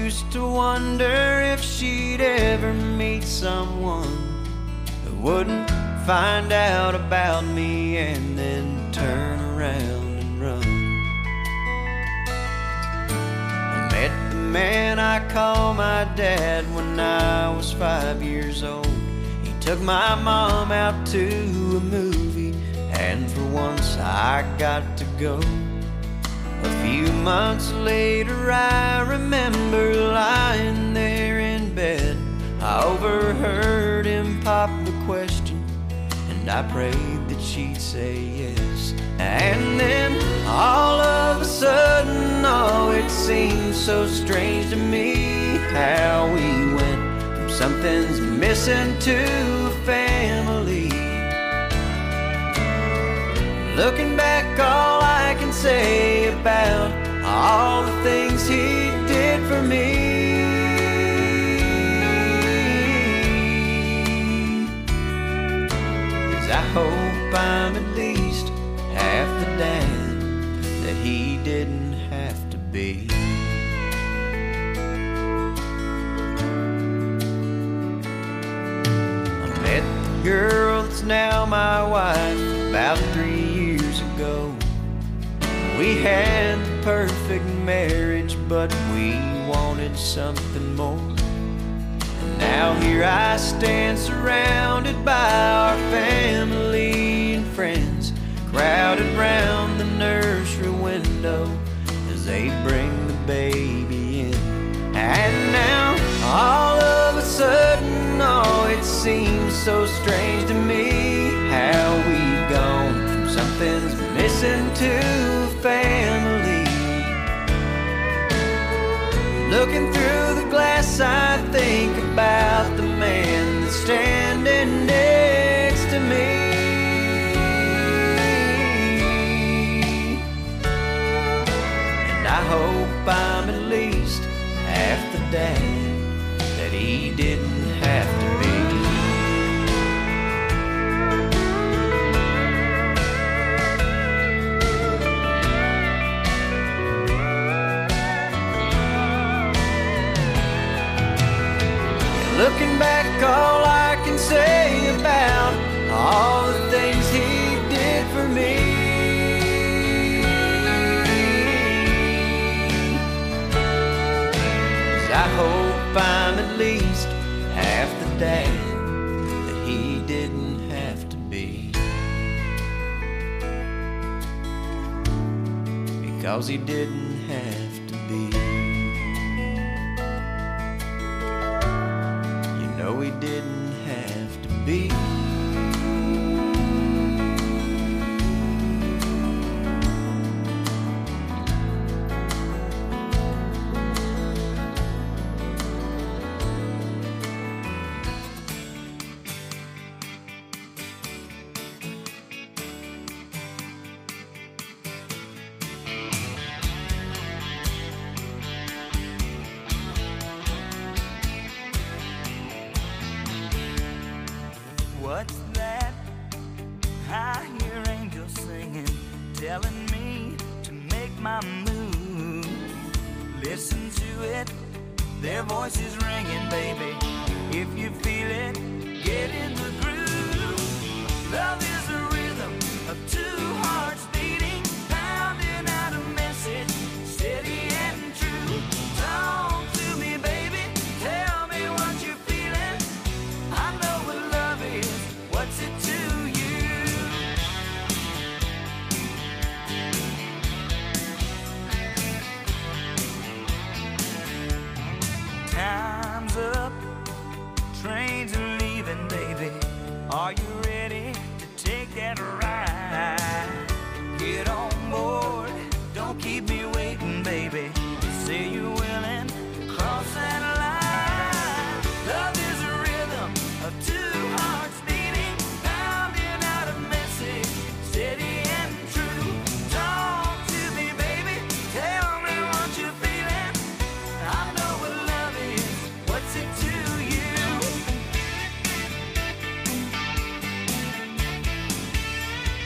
used to wonder if she'd ever meet someone who wouldn't find out about me and then turn around and run. I met the man I call my dad when I was 5 years old. He took my mom out to a movie, and for once I got to go. A few months later I remember lying there in bed. I overheard him pop the question, and I prayed that she'd say yes. And then all of a sudden, oh, it seemed so strange to me how we went from something's missing to a family. Looking back, all I can say about all the things he did for me is I hope I'm at least half the dad that he didn't have to be. I met the girl that's now my wife about 3 years ago. We had the perfect marriage, but we wanted something more. And now here I stand surrounded by our family and friends, crowded round the nursery window as they bring the baby in. And now all of a sudden, oh, it seems so strange to me how we've gone from something's missing to family. Looking through the glass, I think about the man that's standing next to me. And I hope I'm at least half the dad that he didn't have to be. Looking back, all I can say about all the things he did for me is I hope I'm at least half the dad that he didn't have to be, because he didn't have to be. No, he didn't have to be. What's that? I hear angels singing, telling me to make my move. Listen to it, their voices ringing, baby. If you feel it, get in the groove. Love is a rhythm of two hearts beating, pounding out a message, steady and true. Talk to me, baby, tell me what you're feeling. I know what love is, what's it to you? Time's up, trains are leaving, baby. Are you ready to take that ride? Get on board, don't keep me waiting, baby. Say you're willing to cross that line. Love is a rhythm of two hearts beating, pounding out a message, steady and true. Talk to me, baby, tell me what you're feeling. I know what love is, what's it to you?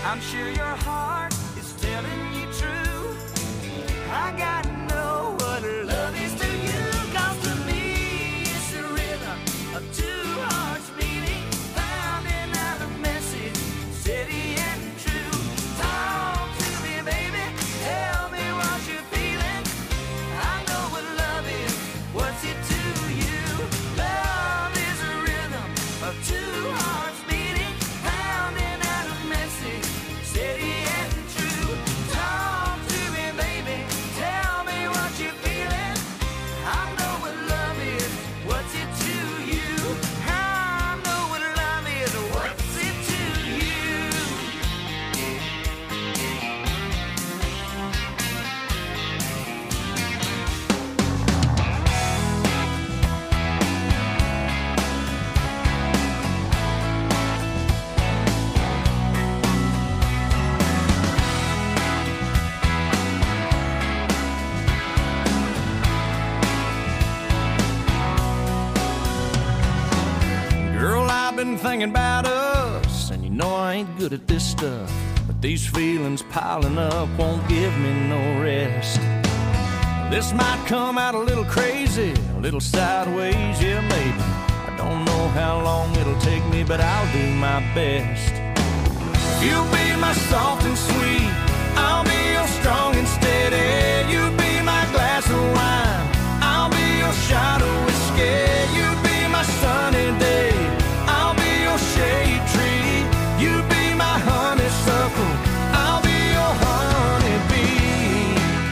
I'm sure your heart is telling you true. I gotta know what love is to you, 'cause to me it's the rhythm of two hearts beating, pounding out a message steady and true. Talk to me, baby, tell me what you're feeling. I know what love is, what's it to you? Love is a rhythm of two hearts beating, pounding out a message steady and true. Talk to me, baby, tell me what you're feeling. I know what love is, what's it to you? I know what love is, what's it to you? Girl, I've been thinking about us, and you know I ain't good at this stuff, but these feelings piling up won't give me no rest. This might come out a little crazy, a little sideways, yeah, maybe. I don't know how long it'll take me, but I'll do my best. You'll be my soft and sweet, I'll be your strong and steady. You'll be my glass of wine, I'll be your shot of whiskey. You'll be my sunny day, I'll be your shade tree. You'll be my honeysuckle, I'll be your honeybee.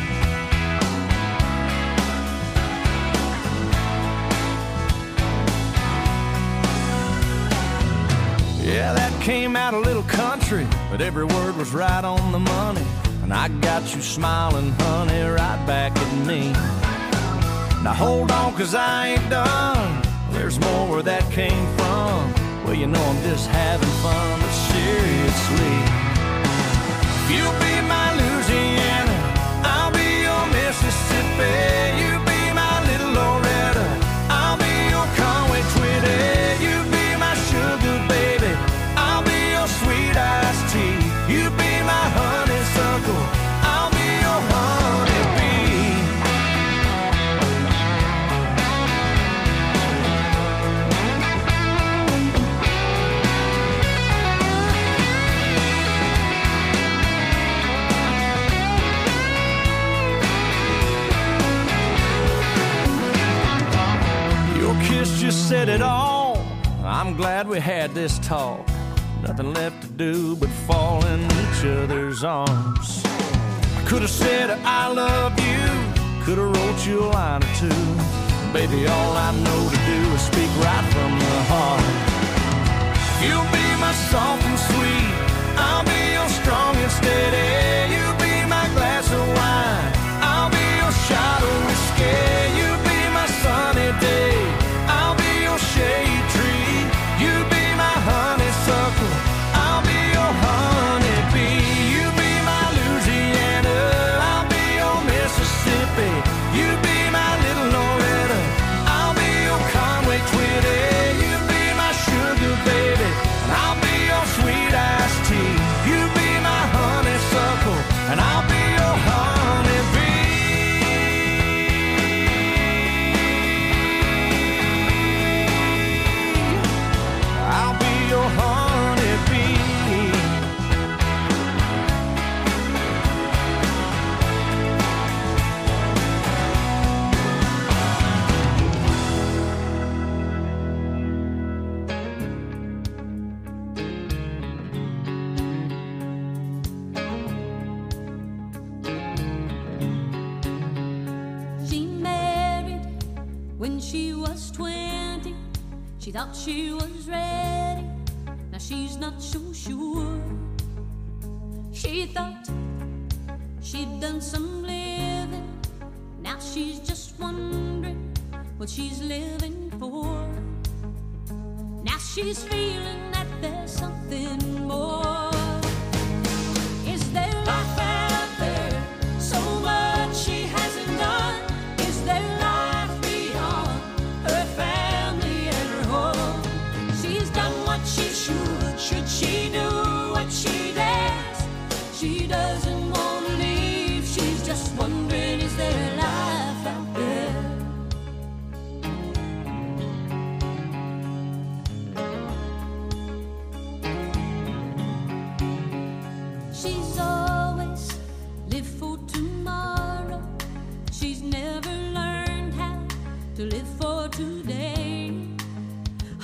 Yeah, that came out a little country, but every word was right on the money. And I got you smiling, honey, right back at me. Now hold on, 'cause I ain't done. There's more where that came from. Well, you know I'm just having fun, but seriously. You'll be my Louisiana, I'll be your Mississippi. You'll be my little Loretta, I'll be your Conway Twitty. You'll be my sugar baby, I'll be your sweet iced tea. You'll be my honeysuckle, I'll be your honeybee. Your kiss just said it all. I'm glad we had this talk. Nothing left to do but fall in each other's arms. I could have said I love you, could have wrote you a line or two. Baby, all I know to do is speak right from the heart. You'll be my soft and sweet, I'll be your strong and steady. You'll be my glass of wine, I'll be your shot of whiskey. You'll be my sunny day, I'll be your shade tree. You'll be my honeysuckle, I'll be your honeybee. You'll be my Louisiana, I'll be your Mississippi. You'll be my little Loretta, I'll be your Conway Twitty. You'll be my sugar baby, and I'll be your sweet iced tea. You'll be my honeysuckle, and I'll be your honeybee. I'll be your honeybee. She married when she was 20. She thought she was ready, now she's not so sure. She thought she'd done some living, now she's just wondering what she's living for. Now she's feeling that there's something more. Is there life out there? So much she hasn't done. Is there life beyond her family and her home? She's done what she should she do what she dares?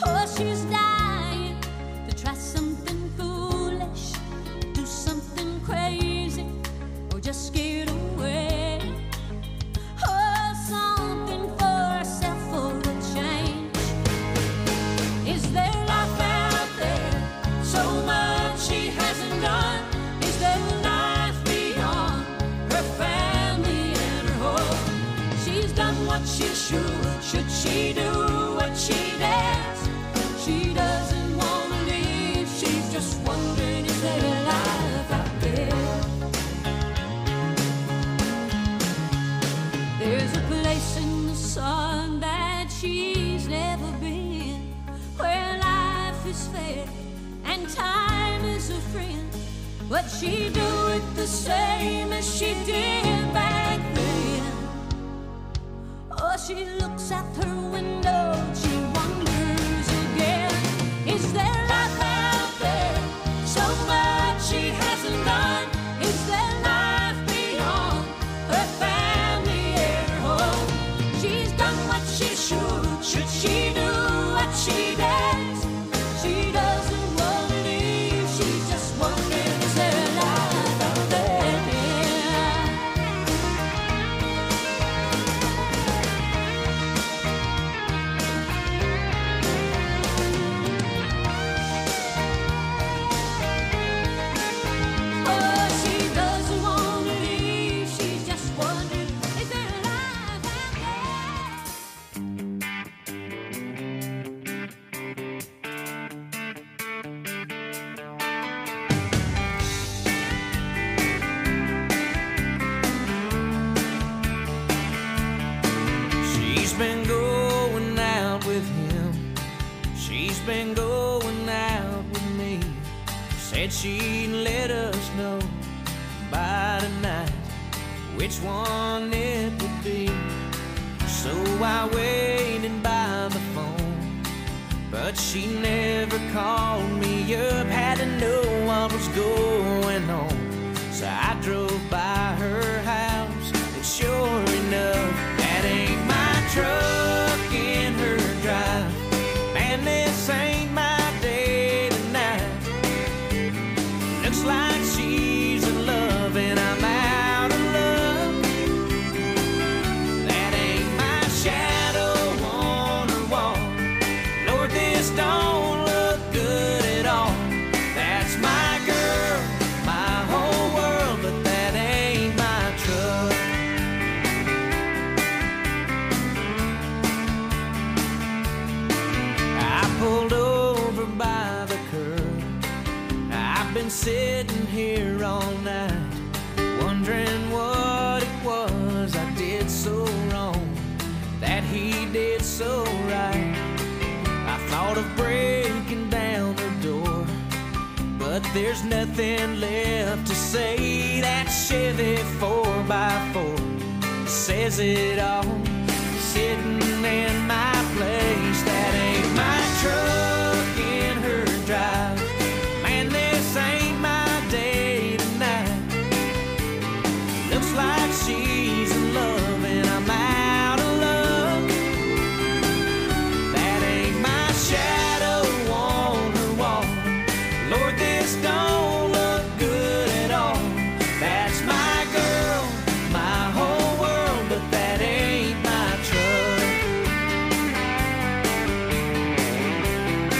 Oh, she's dying to try something foolish, do something crazy, or just get away. Oh, something for herself for a change. Is there life out there? So much she hasn't done. Is there life beyond her family and her home? She's done what she should she do what she dares? She doesn't want to leave. She's just wondering, is there life out there? There's a place in the sun that she's never been, where life is fair and time is a friend. But she do it the same as she did back then. Oh, she looks out her window, she wonders again. Is there life out there? So much she hasn't done. Is there life beyond her family and her home? She's done what she should she do what she dares? She doesn't want to leave, she's just wondering, is there life out there? Oh, she doesn't want to leave, she's just wondering, is there life out there? She's been going out with him. She's been going out with me. Said she'd let us know by tonight which one it would be. So I waited by the phone, but she never called me up. Had to know what was going on, so I drove by her house, and sure enough, that ain't my truck in her drive. Man, this ain't my day tonight. Looks like she's in love and I'm out of love. That ain't my shadow on her wall. Lord, this don't look good at all. That's my girl, my whole world, but that ain't my truck. I pulled over by the curb. I've been sitting here all night, wondering what it was I did so wrong, that he did so right. I thought of breaking down the door, but there's nothing left to say. That Chevy 4x4 says it all, sitting in my place. That ain't my truck in her drive. Man, this ain't my day tonight. Looks like she's in love and I'm out of love. That ain't my shadow on her wall. Lord, this don't look good at all. That's my girl, my whole world, but that ain't my truck.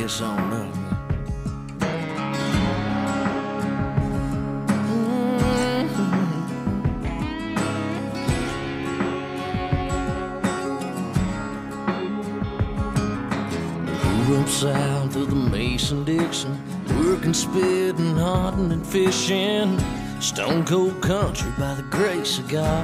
this on up. Grew up south of the Mason-Dixon, working, spitting, hunting, and fishing. Stone cold country by the grace of God.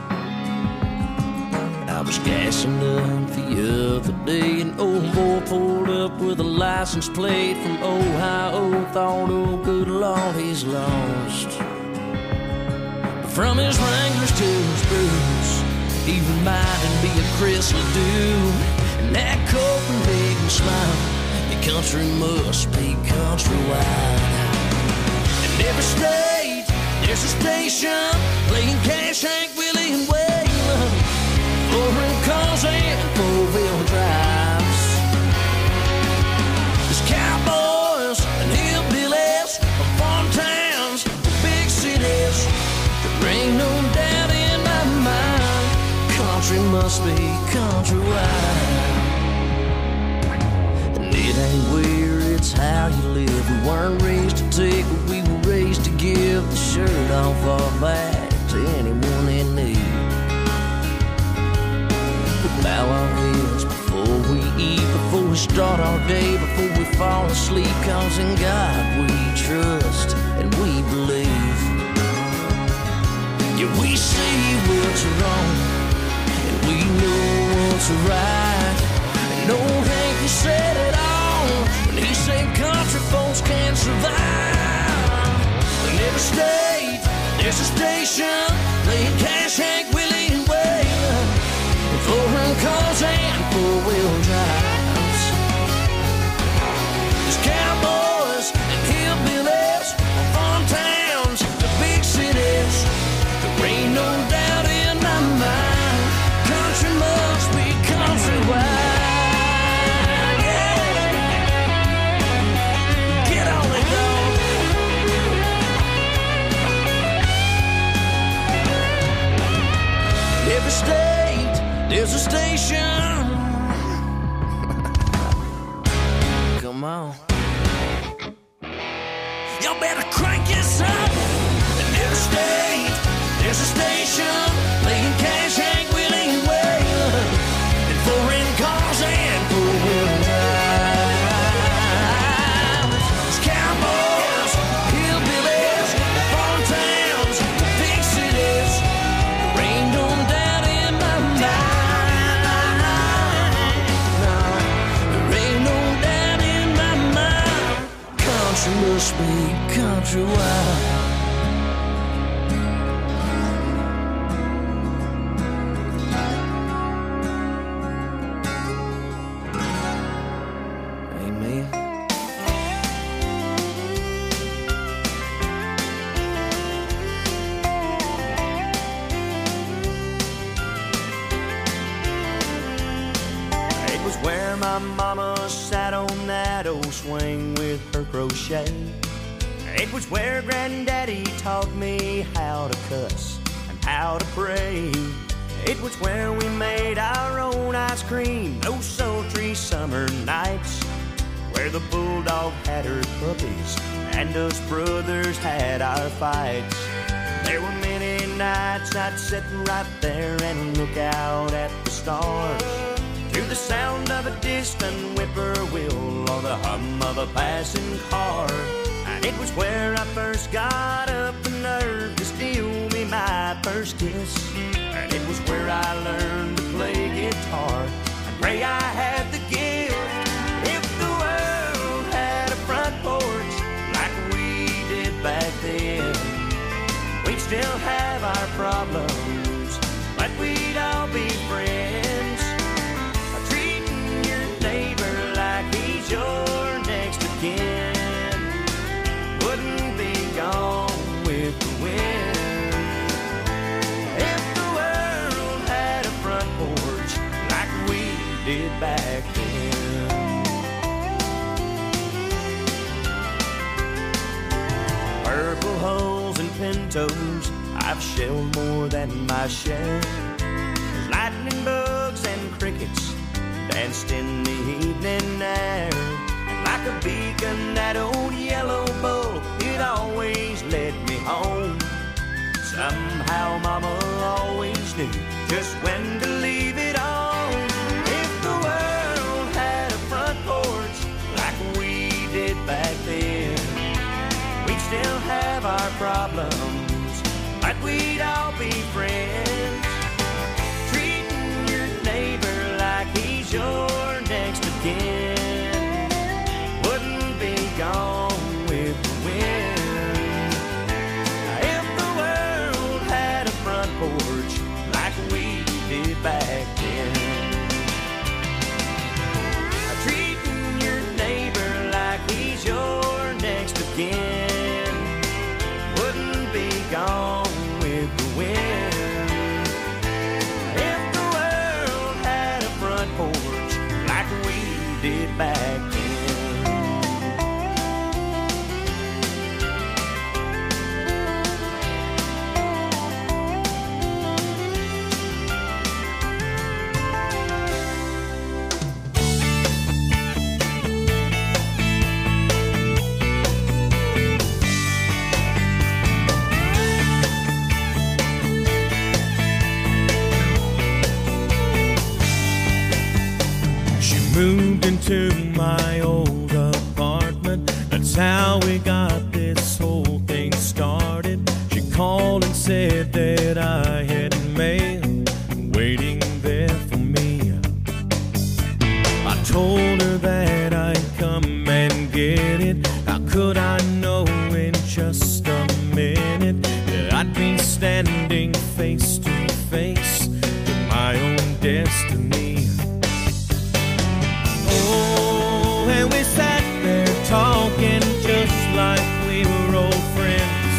I was gassing up the other day, an old boy pulled up with a license plate from Ohio. Thought, oh good Lord, he's lost. But from his Wranglers to his boots, he reminded me of Chris Ledoux. And that Copenhagen smile, your country must be countrywide. In every state, there's a station playing Cash, Hank Willie, and Waylon, foreign cars and four-wheel drives. There's cowboys and hillbillies from farm towns to big cities. There ain't no doubt in my mind, country must be countrywide. And it ain't where, it's how you live. We weren't raised to take what we were raised to give. The shirt off our back to anyone in need. We bow our heads before we eat, before we start our day, before we fall asleep. Cause in God we trust and we believe. Yeah, we see what's wrong and we know what's right. And old Hank, he said it all when he said country folks can't survive. In every state, there's a station playing Cash, Hank Willie, and Waylon, foreign cars and four-wheel drives. There's cowboys and hillbillies from farm towns to big cities. There ain't no doubt in my mind, country must be countrywide. Every state, there's a station. Come on. Y'all better crank this up. In every state, there's a station playing Cash, Hank Willie, and Waylon, and foreign cars and four-wheel drives. There's cowboys, hillbillies, farm towns, big cities. There ain't no doubt in my mind. No, there ain't no doubt in my mind. Country must be countrywide. Amen. It was where my mama sat on that old swing with her crochet. It was where Granddaddy taught me how to cuss and how to pray. It was where we made our own ice cream those sultry summer nights, where the bulldog had her puppies and us brothers had our fights. There were many nights I'd sit right there and look out at the stars, to the sound of a distant whippoorwill or the hum of a passing car. And it was where I first got up the nerve to steal me my first kiss. And it was where I learned to play guitar and pray I had the gift. If the world had a front porch like we did back then, we'd still have our problems, but we'd all be friends. Treating your neighbor like he's your next of kin wouldn't be gone with the wind. If the world had a front porch like we did back then. Purple hulls and pintos, I've shelled more than my share. There's lightning bugs and crickets danced in the evening air. And like like a beacon, that old yellow bull, it always led me home. Somehow Mama always knew just when to leave it on. If the world had a front porch like we did back then, we'd still have our problems, but we'd all be friends. Treating your neighbor like he's your next of kin wouldn't be gone with the wind. If the world had a front porch like we did back then, treating your neighbor like he's your next of kin wouldn't be gone with the wind. If the world had a front porch like we did back then. Moved into my old apartment. That's how we got this whole thing started. She called and said that I had mail waiting there for me. I told her that I'd come and get it. How could I know in just a minute that I'd be standing face to face with my own destiny? And we sat there talking just like we were old friends.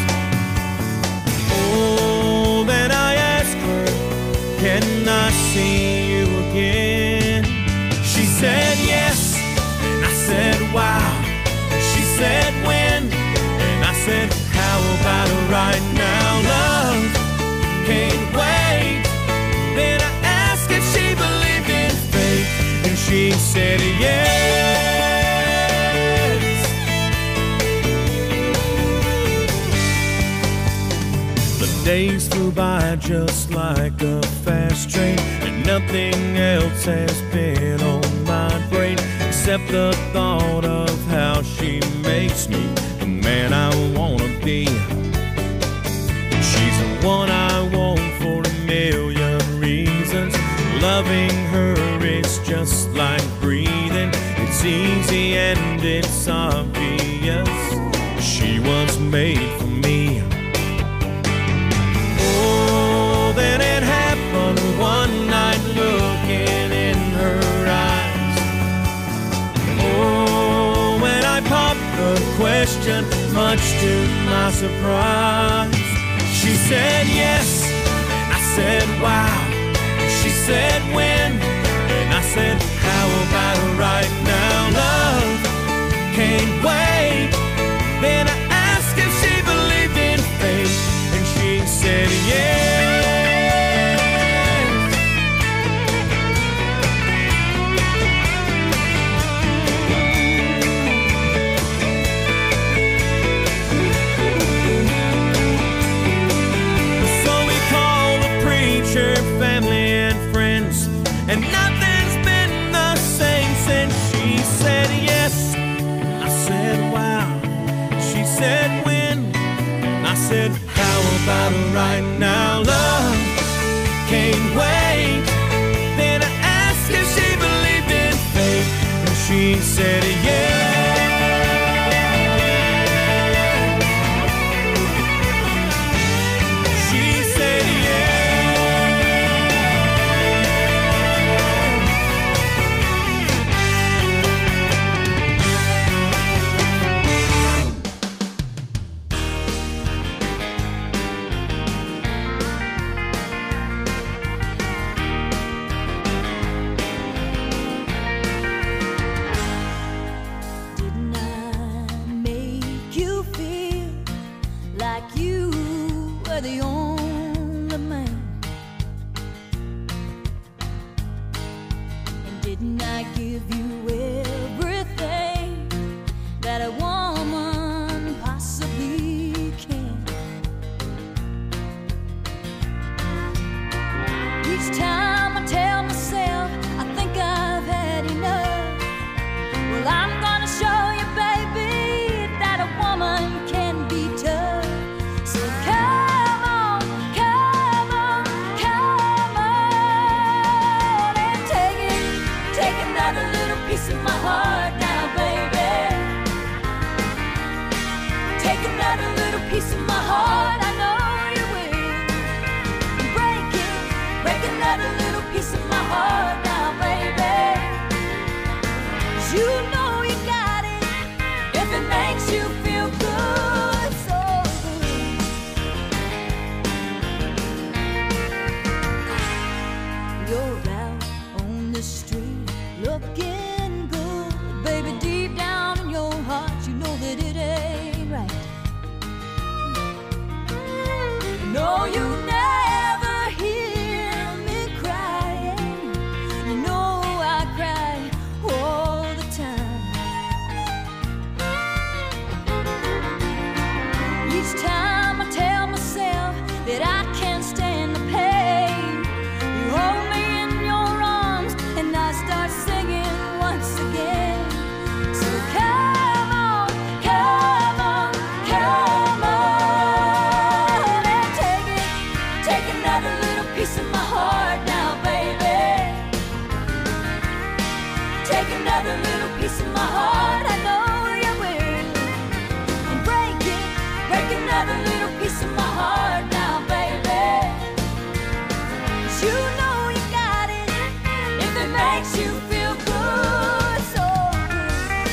Oh, then I asked her, can I see you again? She said yes, and I said wow. She said when, and I said how about right now? Love can't wait. Then I asked if she believed in fate, and she said yes. Days flew by just like a fast train, and nothing else has been on my brain except the thought of how she makes me the man I wanna be. She's the one I want for a million reasons. Loving her is just like breathing. It's easy and it's obvious. She was made for me. Then it happened one night, looking in her eyes. Oh, when I popped the question, much to my surprise, she said yes, and I said wow. She said when, and I said how about right now? Love can't wait. Then I asked if she believed in fate, and she said yes. Family and friends, and nothing's been the same since she said yes. I said wow. She said when. I said how about right now? Love can't wait. Then I asked if she believed in fate, and she said yes. The only man, and didn't I give you everything Each time I tell myself I think I've had enough. Well, I'm gonna show you, baby, that a woman can be tough. So come on, come on, come on, and take another little piece of my heart now, baby. Take another little piece of my heart, I know you will. Break another little piece of my heart now, baby. 'Cause you know you got it if it makes you feel good, so good. You're out on the street looking good, baby. Deep down in your heart, you know that it ain't right. No, you never hear me crying. You know I cry all the time. Each time I tell myself that I can't stand the pain, you hold me in your arms and I start singing once again. So come on, come on, come on, and take another little piece of my heart now, baby. Take another little piece of my heart, I know you will. And break another little piece of my heart now, baby. 'Cause you know you got it if it makes you feel good, so good.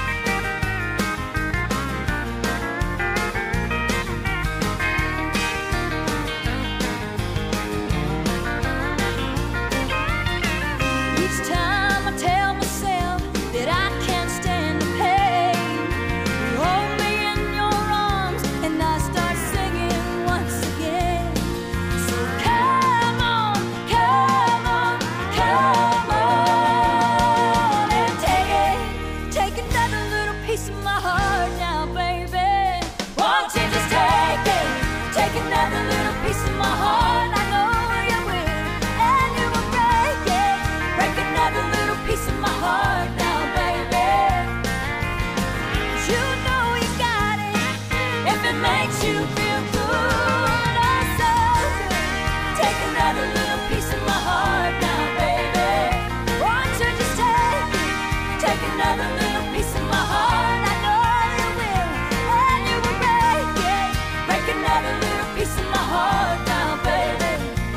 Each time I tell myself that I can't stand the pain, you hold me in your arms and I start singing once again. So come on, come on, come on, and take another little piece of my heart now, baby. Won't you just take another little piece of my heart? I know you will, and you will break another little piece of my heart now, baby. 'Cause you know you got it if it makes you feel good, oh so good. Take another little piece of my heart now, baby. Won't you just take another little piece of my heart? I know you will, and you will break another little piece of my heart now, baby.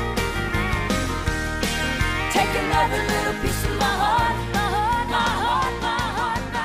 Take another little piece of my heart, my heart, my heart, my heart, my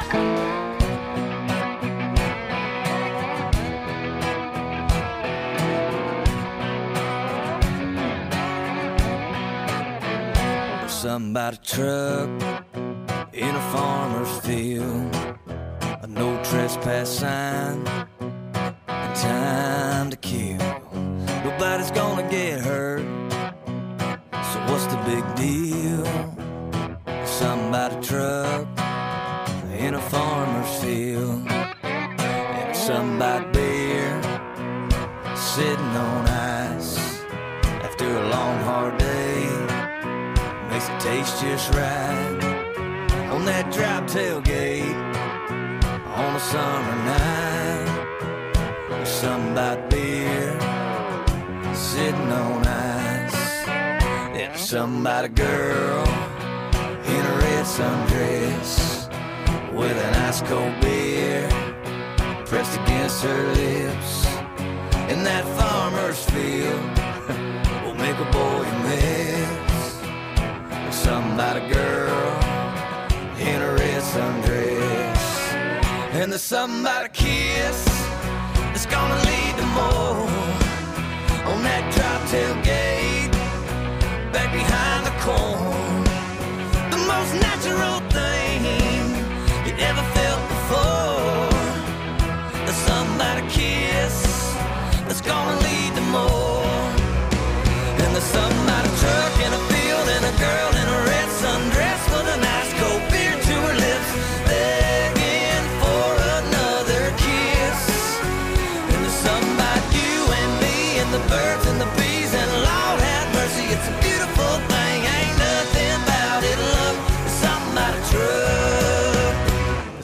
There's something about a truck in a farmer's field, a no trespass sign, and time to kill. Nobody's gonna get hurt, so what's the big deal? Something about a truck in a farmer's field, and something about beer sitting on ice after a long hard day. Makes it taste just right on that drop tailgate on a summer night. There's something about beer sitting on ice. There's something about a girl in a red sundress with an ice cold beer pressed against her lips. In that farmer's field will make a boy miss. There's something about a girl in a red sundress, and there's something about a kiss that's gonna lead to more on that drop tailgate back behind the corn. The most natural thing you ever felt before. There's something about a kiss that's gonna lead to more. And there's something about a truck in a field and a girl in a red sundress with a nice cold beer to her lips, begging for another kiss. And there's something about you and me and the birds and the bees, and Lord have mercy, it's a beautiful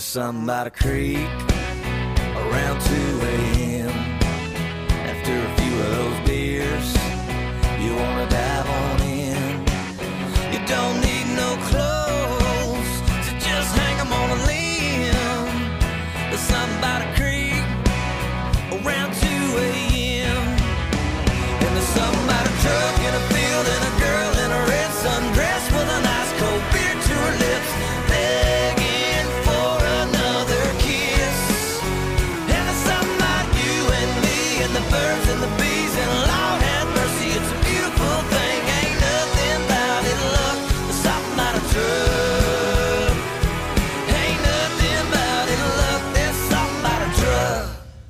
something by the creek around 2 a.m. After a few of those beers, you wanna dive on in. You don't need no clothes to just hang them on a limb. There's something by the creek around 2 a.m. And there's something by the truck in a field and a girl in a red sundress with a nice cold beer to her lips, begging for another kiss. And there's something about you and me and the birds and the bees, and Lord have mercy, it's a beautiful thing. Ain't nothing about it, look, there's something about a truck. Ain't nothing about it, look, there's something about a truck.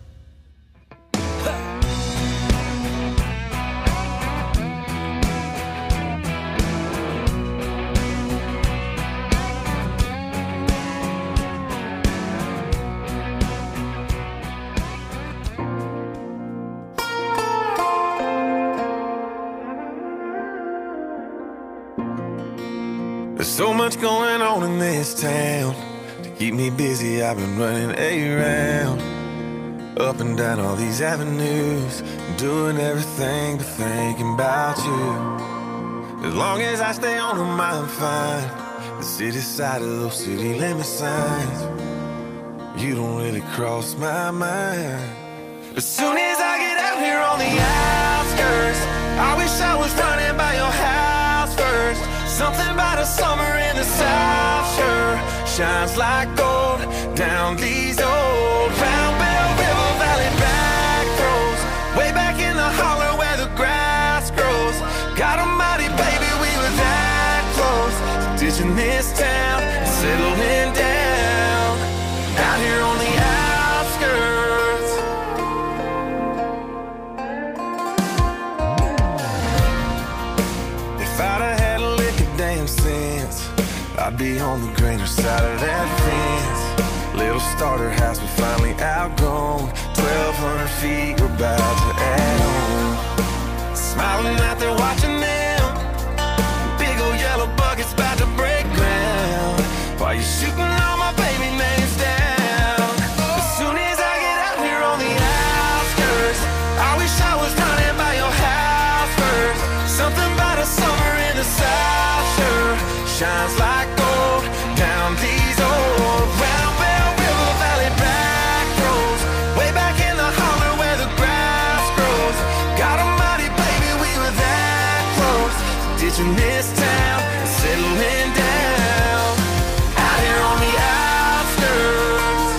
There's so much going on in this town. To keep me busy, I've been running around, up and down all these avenues, doing everything but thinking about you. As long as I stay on them, I'm fine. The city side of those city limit signs, you don't really cross my mind. As soon as I get out here on the outskirts, I wish I was running by your house first. Something about a summer in the South sure shines like gold down these old Round Bell River Valley back roads, way back in the holler where the grass grows. God almighty, baby, we were that close to ditching this town and settling down out here on the outskirts. If I'd have had a lick of damn sense, I'd be on the greener side of that fence. Little starter house we finally outgrown, 1,200 feet we're about to add on. Smiling out there watching them, big old yellow buckets about to break ground, while you're shooting all my baby names down. As soon as I get out here on the outskirts, I wish I was running by your house first. Something about a summer in the South sure shines like gold down these old Round Bell River Valley back roads, way back in the holler where the grass grows. God almighty, baby, we were that close to ditching this town and settling down out here on the outskirts.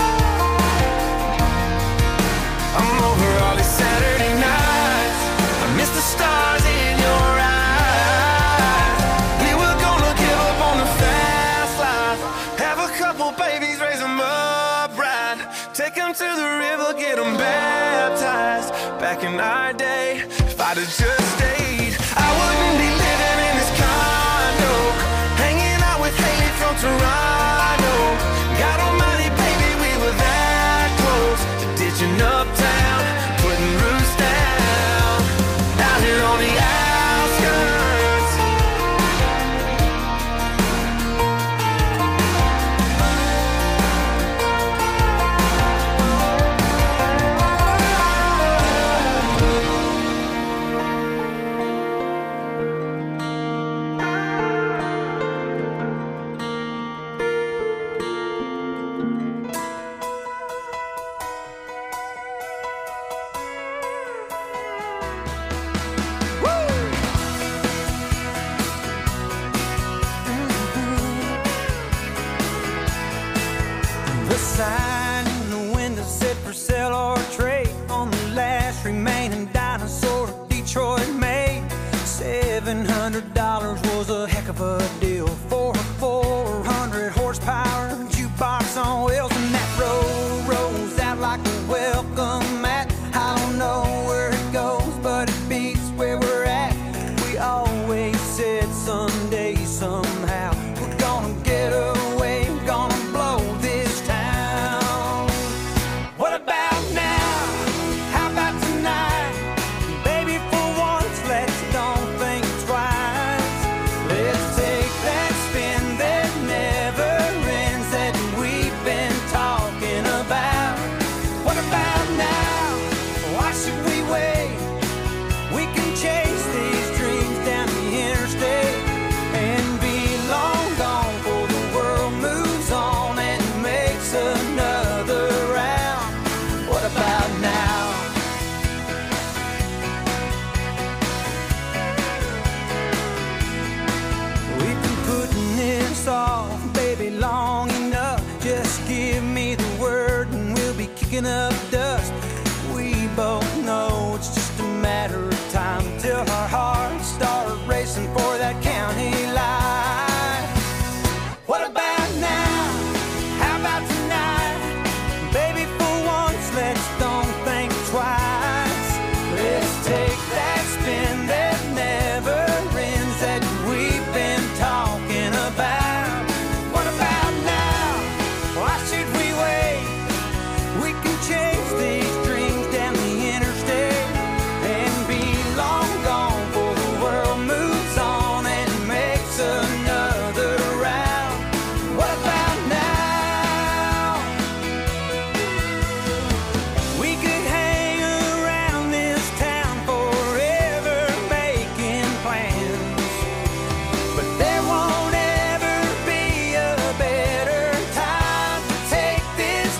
I'm over all these Saturday nights, I miss the stars in your eyes. We were gonna give up on the fast life, have a couple babies, raise them up right, take them to the river, get them baptized. Back in our day, if I'd have just stayed, I wouldn't be living in this condo, hanging out with Haley from Toronto. God almighty, baby, we were that close to ditching uptown, putting roots down out here on the outskirts. The sign in the window said for sale or trade on the last remaining dinosaur Detroit made. $700 was a heck of a deal for a 400 horsepower jukebox on wheels, and that road rolls out like a welcome mat. I don't know where it goes, but it beats where we're at. We always said someday, somehow, we're gonna get away, gonna blow this town. What about now? How about tonight? Baby, for once, let's don't think twice. Let's take that spin that never ends that we've been talking. kicking up dust. We both know it's just a matter of time till our hearts start racing for that county line. What about now? How about tonight? Baby, for once, let's don't think twice. Let's take that spin that never ends that we've been talking about. What about now? Why should we wait? We can chase these dreams down the interstate and be long gone before the world moves on and makes another round. What about now? We could hang around this town forever making plans, but there won't ever be a better time to take this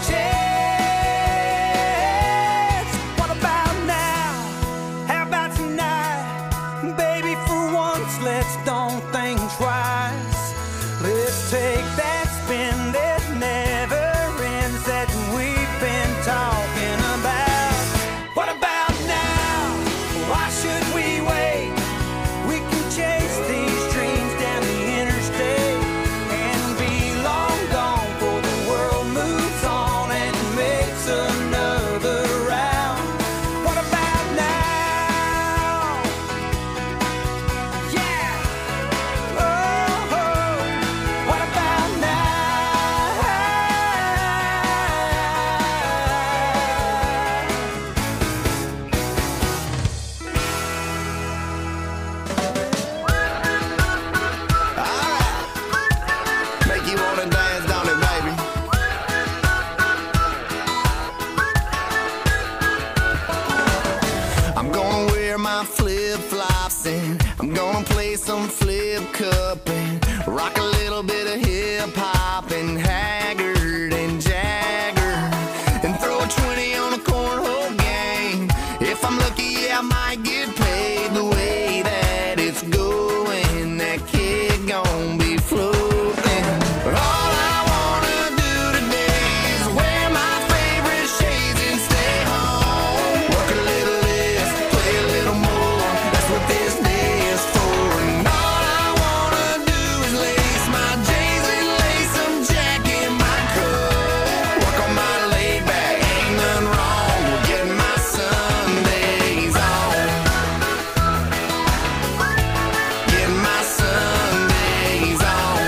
chance. What about now? How about tonight? Baby, for once, let's don't think twice. Let's take that spin that never ends that we've been talking about. What about now? Why should we wait? We can chase these dreams down the interstate and be long gone before the world moves on and makes another round. What about now? Yeah. Oh, what about now? Make you wanna dance, don't it, baby? I'm gonna wear my flip-flops and I'm gonna play some flip cup and rock a little bit of hip-hop and Haggard and Jagger and throw a 20 on a cornhole game. If I'm lucky, yeah, I might get paid. The way that it's going, that kid gon' be floating. But all I wanna do today is wear my favorite shades and stay home. Work a little less, play a little more. That's what this day is for. And all I wanna do is lace my J's and lace some Jack in my coat. Work on my laid back, ain't nothing wrong with getting my Sundays on. Getting my Sundays on.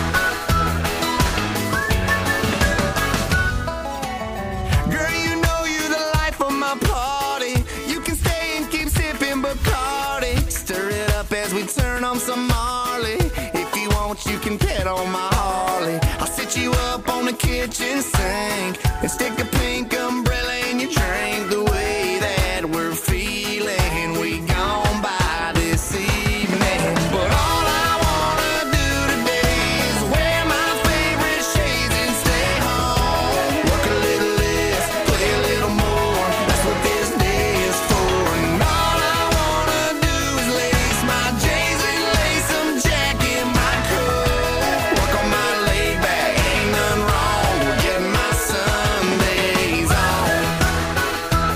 Girl, you know you the life of my party. You can stay and keep sipping Bacardi. Stir it up as we turn on some Marley. If you want, you can pet on my Harley. I'll sit you up on the kitchen sink and stick a pink umbrella in your drink. The way that we're feeling, we gon' buy this evening. But all I wanna do today is wear my favorite shades and stay home. Work a little less, play a little more. That's what this day is for. And all I wanna do is lace my J's and lace some Jack in my coat. Work on my laid back, ain't nothing wrong with getting my Sundays on.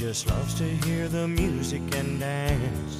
just loves to hear the music and dance.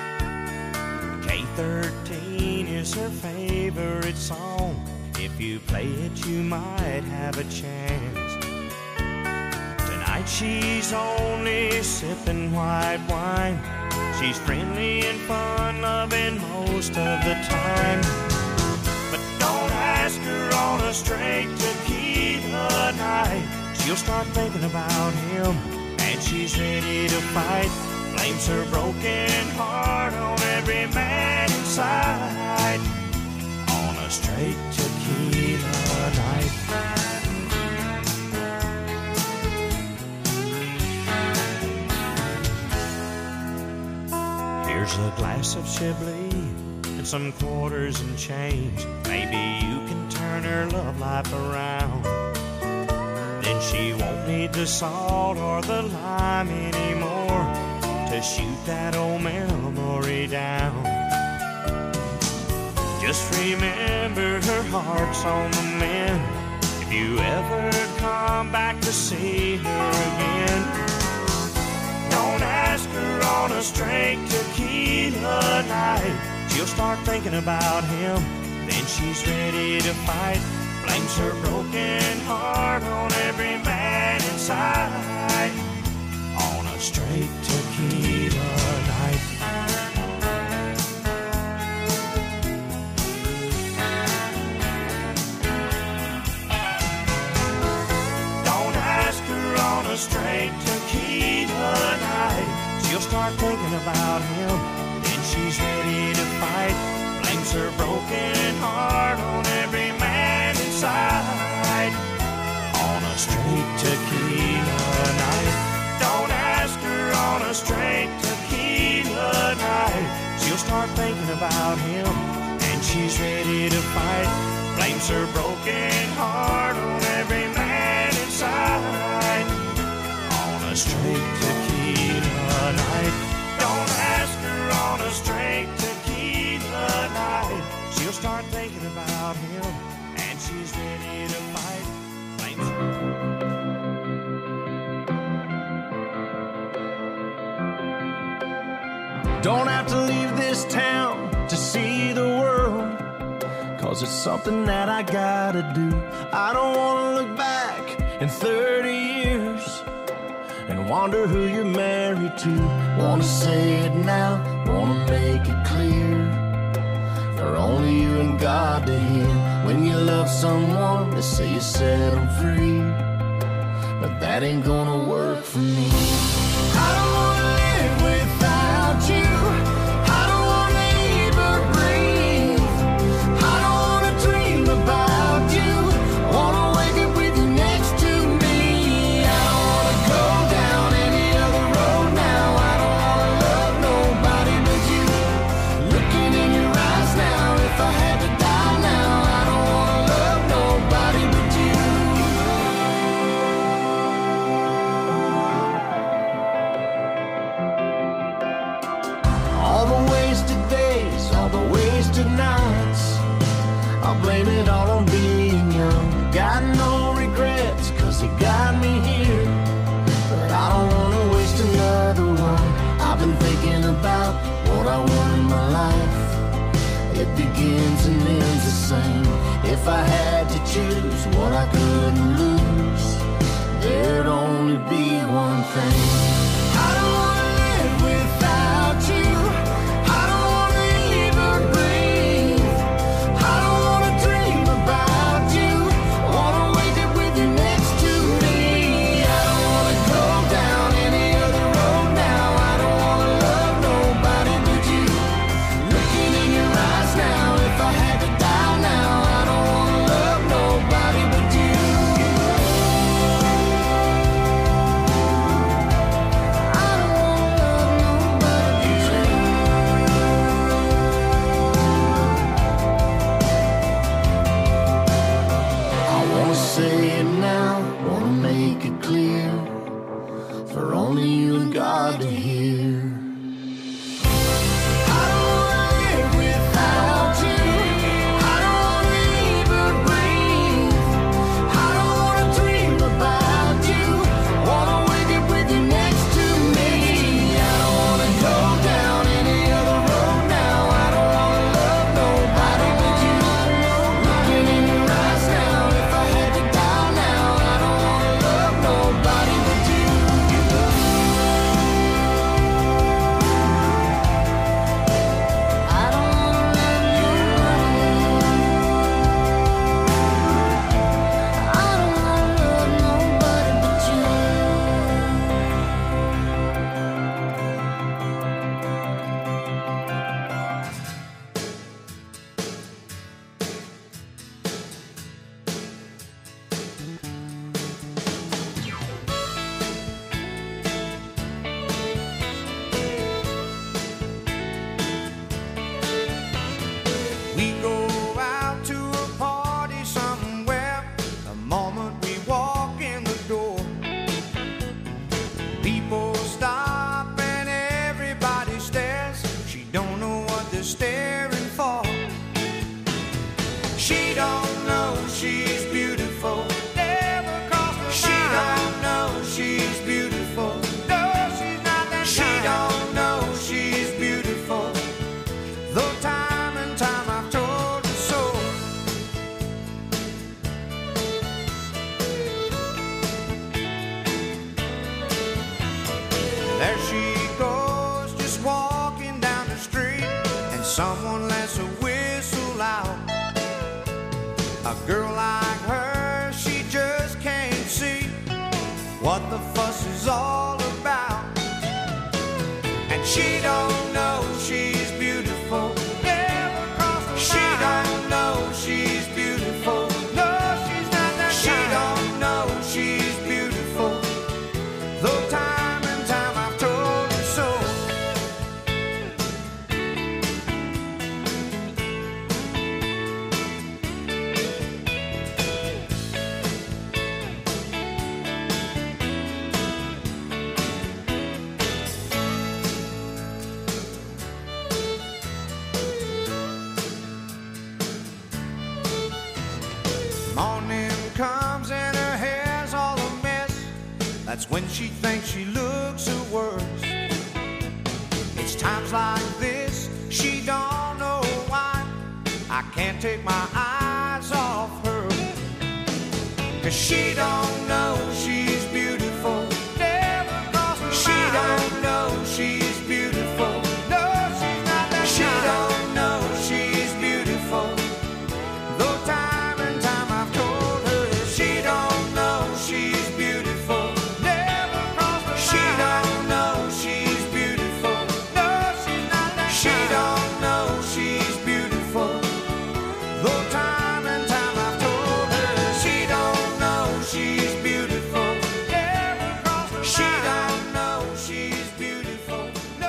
K13 is her favorite song. If you play it, you might have a chance. Tonight she's only sipping white wine. She's friendly and fun-loving most of the time. But don't ask her on a straight tequila night. She'll start thinking about him, and she's ready to fight. Blames her broken heart on every man inside. On a straight tequila night. Here's a glass of Chablis and some quarters and change. Maybe you can turn her love life around. Then she won't need the salt or the lime anymore to shoot that old memory down. Just remember her heart's on the mend. If you ever come back to see her again, don't ask her on a straight tequila night. She'll start thinking about him, then she's ready to fight. Blames her broken heart on every man inside. On a straight tequila night. Don't ask her on a straight tequila night. She'll start thinking about him, then she's ready to fight. Blames her broken heart on every man inside. On a straight tequila night. Don't ask her on a straight tequila night. She'll start thinking about him, and she's ready to fight. Blames her broken heart on every man inside. On a straight tequila night. Don't ask her on a straight tequila night. She'll start thinking about him, and she's ready to fight. Blames her. Don't have to leave this town to see the world, 'cause it's something that I gotta do. I don't wanna look back in 30 years and wonder who you're married to. Wanna say it now, wanna make it clear, for only you and God to hear. When you love someone, they say you set them free, but that ain't gonna work for me. I don't wanna live without you. I don't wanna even breathe. I don't wanna dream about you. Wanna wake up with you next to me. I don't wanna go down any other road now. I don't wanna love nobody but you. Looking in your eyes now, if I had to die now, I don't wanna love nobody but you. All the wasted days, all the wasted nights, I'll blame it all on being young. Got no regrets, 'cause he got me here, but I don't wanna waste another one. I've been thinking about what I want in my life. It begins and ends the same. If I had to choose what I couldn't lose, there'd only be one thing. I don't wanna live without you. I don't wanna even breathe. I don't wanna dream about you. Wanna wake up with you next to me. I don't wanna go down any other road now. I don't wanna love nobody but you. Looking in your eyes now, if I had to die now, I don't wanna love nobody but you. I don't wanna love nobody but you. I wanna say it now, wanna make it clear, for only you and God to hear. I don't wanna live without you. I don't wanna even breathe. I don't wanna dream about you. Wanna wake up with you next to There she goes, just walking down the street, and someone lets a whistle out. A girl like her, she just can't see what the fuss is all about. And she don't know she's beautiful. Never crossed her mind. She don't know she's beautiful. No, she's not that kind. She don't know she's beautiful. Though time and time I've told her so. Morning comes and her hair's all a mess. That's when she thinks she looks her worst. It's times like this, she don't know why I can't take my eyes off her. 'Cause she don't know she's beautiful. Never crossed her mind. She don't know she's beautiful. No, she's not that kind. She don't know she's beautiful. Though time and time I've told her she don't know she's beautiful. Never crossed her mind. She don't know she's beautiful. No, she's not that kind. She don't know she's beautiful. Though time and time I've told her she don't know she's beautiful. Never crossed her mind. She don't know she's beautiful. No.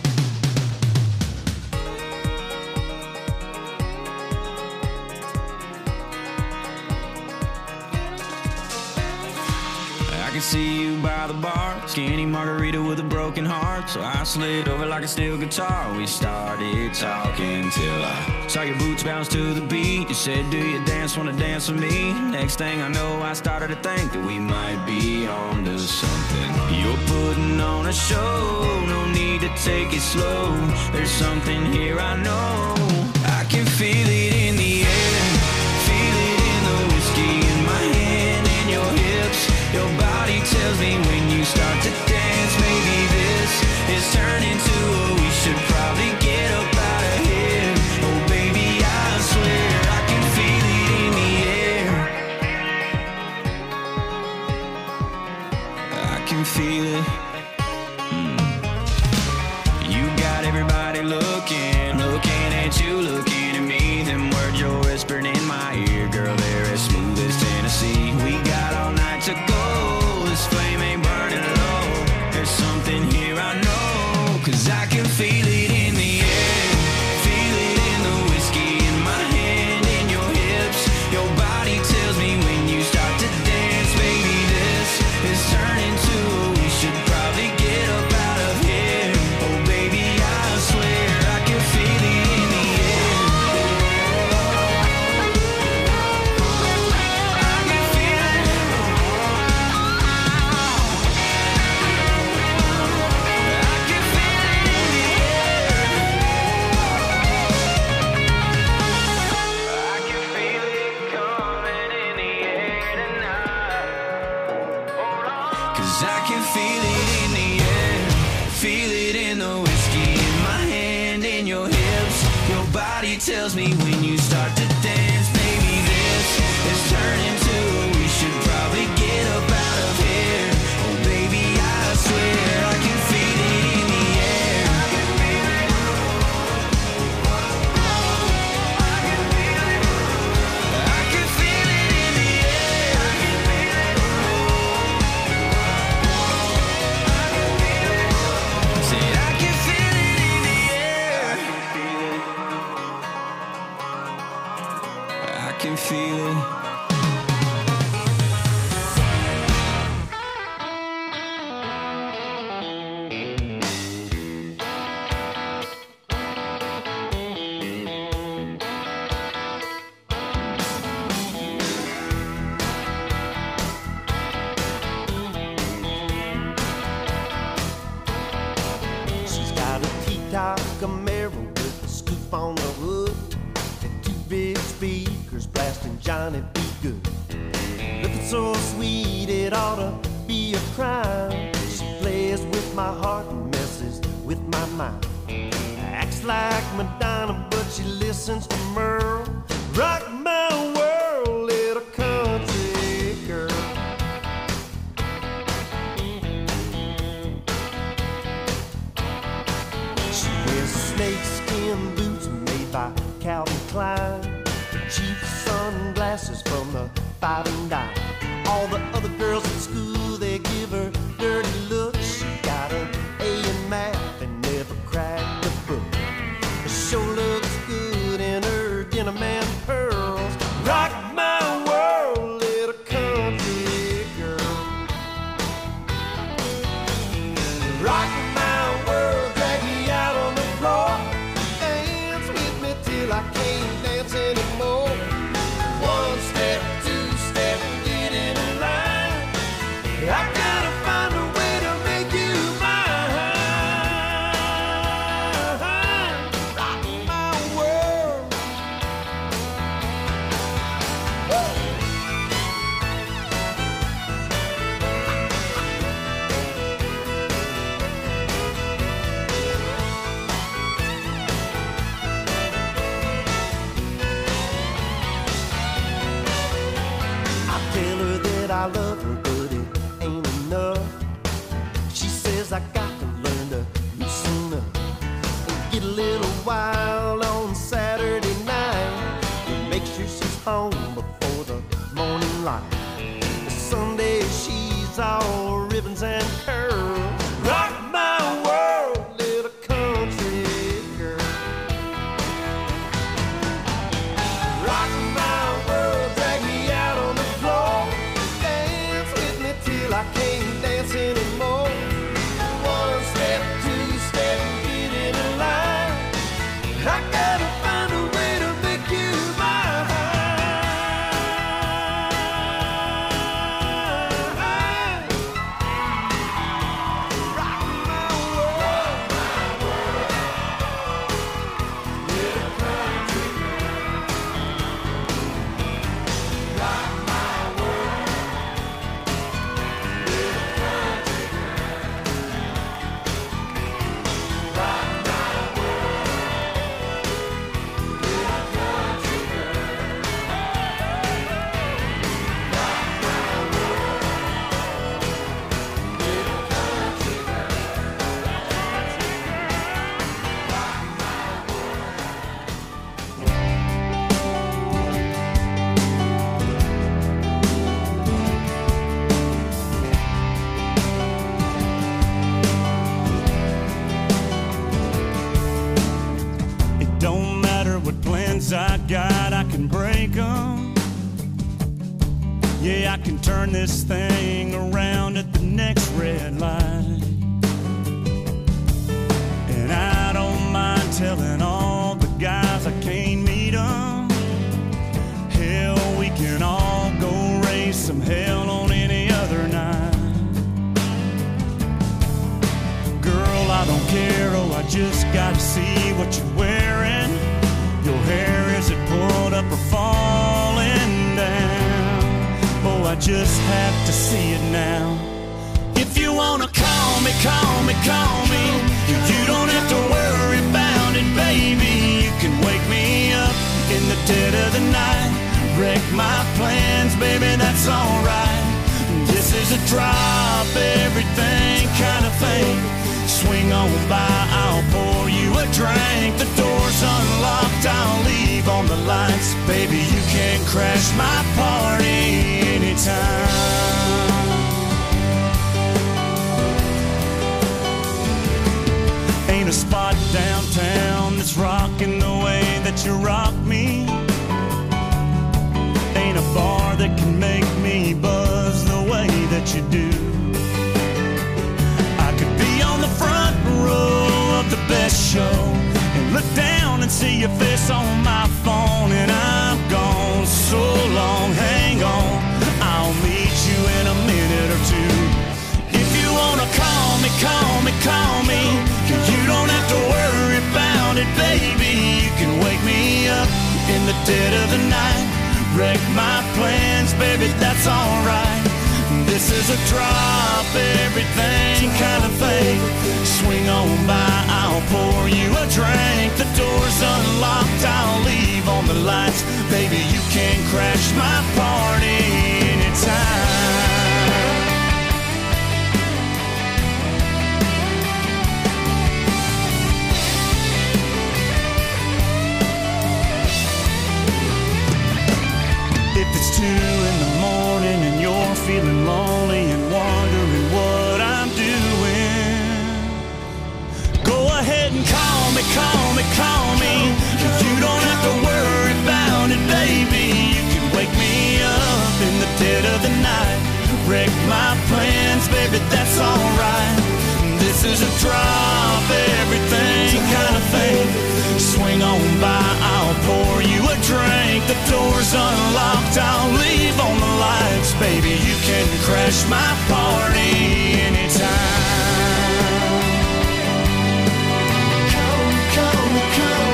I can see you by the bar, skinny margarita with a broken heart. So I slid over like a steel guitar. We started talking till I saw your boots bounce to the beat. You said, do you wanna dance with me? Next thing I know, I started to think that we might be on to something. You're putting on a show, no need to take it slow. There's something here I know. I can feel it in the air, feel it in the whiskey in my hand and your hips. Your body tells me when you start to dance, maybe this is turning to a we should probably get up out of here. Oh baby, I swear I can feel it in the air. I can feel it. You got everybody looking at you, looking at me. Them words you're whispering in my ear, girl, they're as smooth as Tennessee. We got all night to go, this flame ain't burning low. There's something here I know, 'cause I can feel it in the air, feel it in the whiskey in my hand and your hips. Your body tells me when you start to dance, baby, this is turning to we should probably get up out of here. Oh baby, I swear I can feel it in the air. I can feel it. I can feel it in the air. I can feel it coming in the air tonight. Hold on. 'Cause I can feel it in the air, feel it in the whiskey in my hand and your hips. Your body tells me when you start to dance, maybe this is turning to we should probably get up out of here. Oh baby, I swear I can feel it in the air. I can feel it. I can feel it. I can feel it in the air. I can feel it. Said I can feel it in the air. I can feel it. I can feel it. She's got a T-top Camaro with a scoop on the hood and two big speakers blasting Johnny B. Good. Looking so sweet it ought to be a crime. She plays with my heart and messes with my mind. Acts like Madonna, but she listens to Merle. Rock my world, little country girl. She wears snakeskin boots made by Calvin Klein, cheap sunglasses from the 5 and dime. All the other girls at school, they give her dirty looks. She got an A in math and never cracked a book. She sure looks good in her denim and pearls. Rock my world, little country girl. Rock my world, drag me out on the floor. Dance with me till I can't dance anymore. One step, two step, get in line. I gotta find a way to make you mine. Rock my world. I tell her that I love her, but it ain't enough. She says I got to learn to loosen up and get a little wild on Saturday night and make sure she's home before the morning light. Sunday she's all ribbons and curls. Rock my world, little country girl. Rock my world, drag me out on the floor. Dance with me till I can't dance anymore. One step, two step, get in a line. I gotta find a way to make you mine. Rock my world. Little country girl. Rock my world. Little country girl. Rock my world. Little country girl. Rock my world. Little country It don't matter what plans I got, I can break them. Yeah, I can turn this thing around at the next red light. And I don't mind telling all the guys I can't meet them. Hell, we can all go raise some hell on any other night. Girl, I don't care, oh, I just gotta see what you're wearing. Your hair, is it pulled up or falling down? Oh, I just have to see it now. If you wanna call me, call me, call me. You don't have to worry about it, baby. You can wake me up in the dead of the night. Wreck my plans, baby, that's alright. This is a drop everything kind of thing. Swing on by, I'll pour you a drink. The door's unlocked, I'll leave on the lights. Baby, you can crash my party anytime. Ain't a spot downtown that's rocking the way that you rock me. Ain't a bar that can make me buzz the way that you do. I could be on the front row of the best show and look down and see your face on my phone. And I'm gone so long, hang on, I'll meet you in a minute or two. If you wanna call me, call me, call me. You don't have to worry about it, baby. You can wake me up in the dead of the night. Wreck my plans, baby, that's alright. This is a drop everything kind of thing. lights. Baby, you can crash my party anytime. If it's 2 in the morning and you're feeling lonely and wondering what I'm doing, go ahead and call me, call me, call me. You don't have to worry about it, baby. You can wake me up in the dead of the night, wreck my plans, baby, that's alright. This is a drop everything kind of thing. Swing on by, I'll pour you a drink. The door's unlocked, I'll leave on the lights. Baby, you can crash my party anytime. Come, come, come.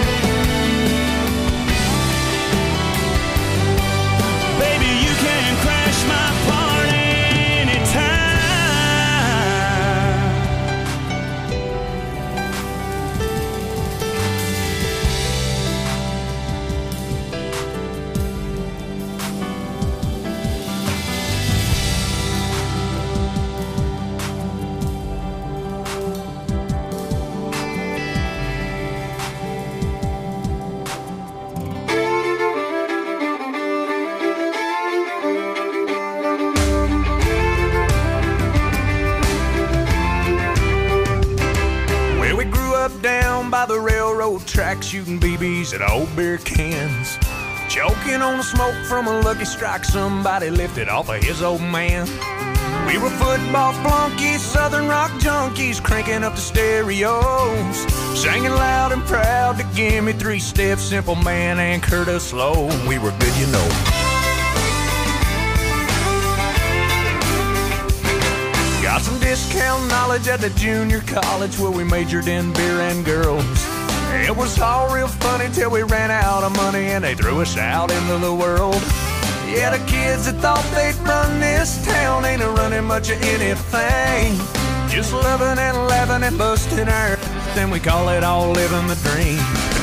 Baby, you can crash my party anytime. Down by the railroad tracks, shooting BBs at old beer cans, choking on the smoke from a Lucky Strike somebody lifted off of his old man. We were football flunkies, southern rock junkies, cranking up the stereos, singing loud and proud to give me 3 steps, Simple Man and Curtis Slow. We were good, you know. Got some discount knowledge at the junior college where we majored in beer and girls. It was all real funny till we ran out of money and they threw us out into the world. Yeah, the kids that thought they'd run this town ain't a running much of anything. Just loving and laughing and busting our, then we call it all living the dream.